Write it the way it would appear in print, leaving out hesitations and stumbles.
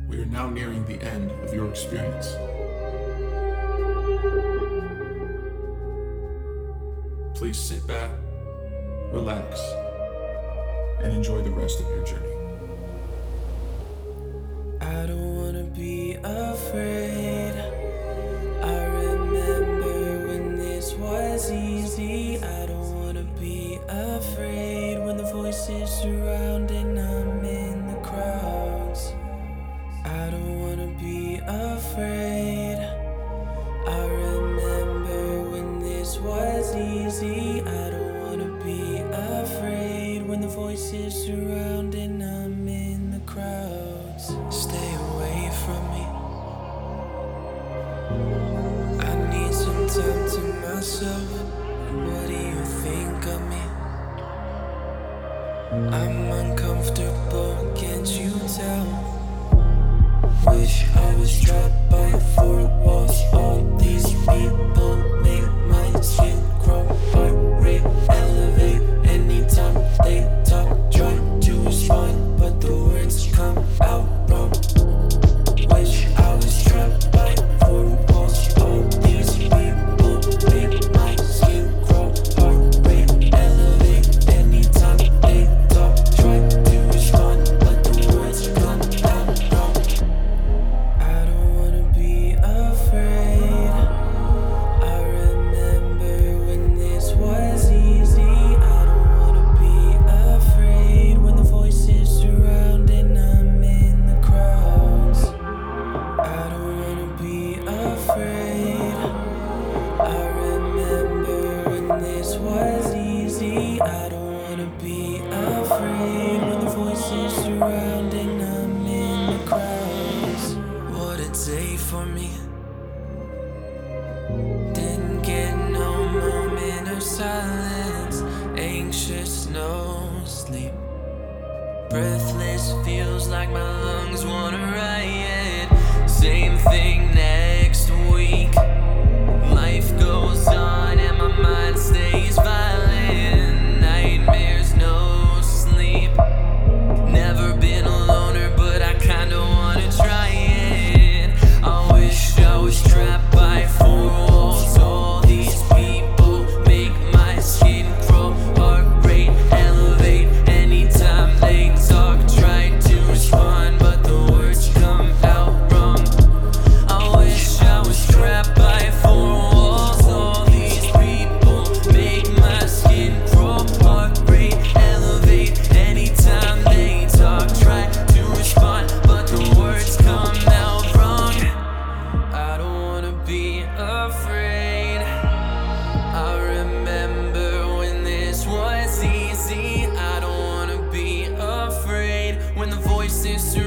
We are now nearing the end of your experience. Please sit back, relax, and enjoy the rest of your journey. I don't wanna be afraid. I remember when this was easy. I don't wanna be afraid when the voices surround and I'm in the crowds. I don't wanna be afraid. I remember when this was easy. I don't wanna be afraid when the voices surround and I'm in the crowds. Stay away from me. I need some time to myself. What do you think of me? I'm uncomfortable, can't you tell? Wish I was trapped by four walls. All these people make my skin grow. Heart rate elevate anytime they talk. Try to respond, but the words come out wrong. Wish I was trapped by four walls. All these people make my skin grow. Heart rate elevate anytime they talk. Try to respond, but the words come out wrong. I don't wanna be afraid. I remember when this was easy. I don't wanna be afraid when the voices surround and I'm in the crowds. I don't wanna be afraid. I remember when this was easy. I don't wanna be afraid when the voices surround and I'm in the crowds. What a day for me. Didn't get no moment of silence. Anxious, no sleep. Breathless, feels like my lungs wanna riot. Same thing next week. Life goes on and my mind stays violent. Nightmares, no sleep. Never been a loner, but I kinda wanna try it. I wish I was trapped by four walls. All these people make my skin grow. Heart rate elevate anytime they talk. Try to respond, but the words come out wrong. I wish I was trapped by four walls. All these people make my skin grow. Heart rate elevate anytime they talk. Try to respond, but the words come out wrong. I don't wanna be afraid. I remember when this was easy. I don't wanna be afraid when the voices surround